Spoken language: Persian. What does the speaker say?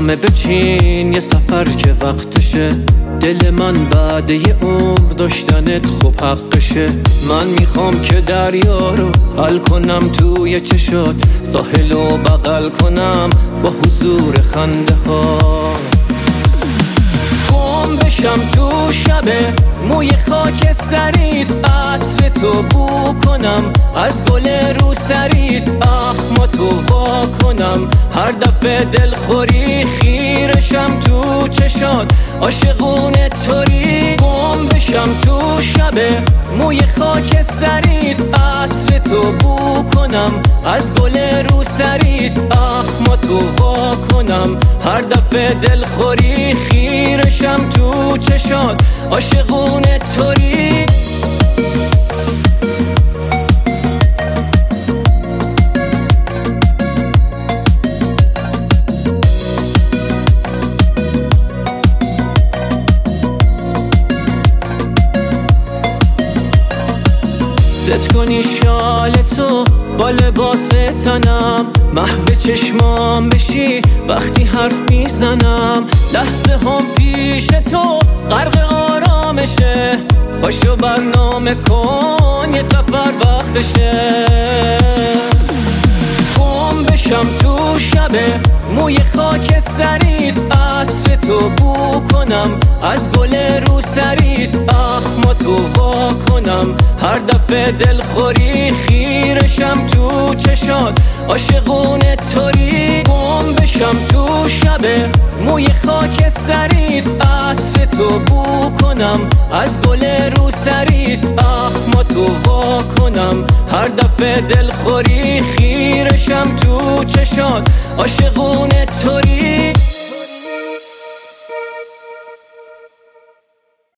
نامه بچین، یه سفر که وقتشه. دل من بعد یه عمر داشتنت خوب حقشه. من میخوام که دریا رو حل کنم توی چشات، ساحل رو بغل کنم با حضور خنده ها. گم بشم تو شبه موی خاک سرید، عطر تو بو کنم از گل رو سرید، اخماتو وا کنم هر دفعه دلخوری، خیرشم تو چشات عاشقونه طوری. گم بشم تو شبه موی خاک سرید، عطر تو بو کنم از گل رو سرید، اخماتو وا کنم هر دفعه دلخوری، خیرشم تو چشات عاشقونه طوری. ست کنی شال تو با لباس تنم، محو چشمام بشی وقتی حرف میزنم، لحظه هم پیش تو غرق آرامشه. پاشو برنامه کن یه سفر وقتشه. گم بشم تو شبه موی خاک سرید، عطر تو بو کنم از گل رو سرید، اخماتو وا کنم هر دفعه دلخوری، خیرشم تو چشات عاشقونه طوری. گم بشم تو شبه موی خاک سرید، عطر تو بو کنم از گل رو سرید، اخماتو وا کنم هر دفعه دلخوری، خیرشم تو چشات عاشقونه طوری.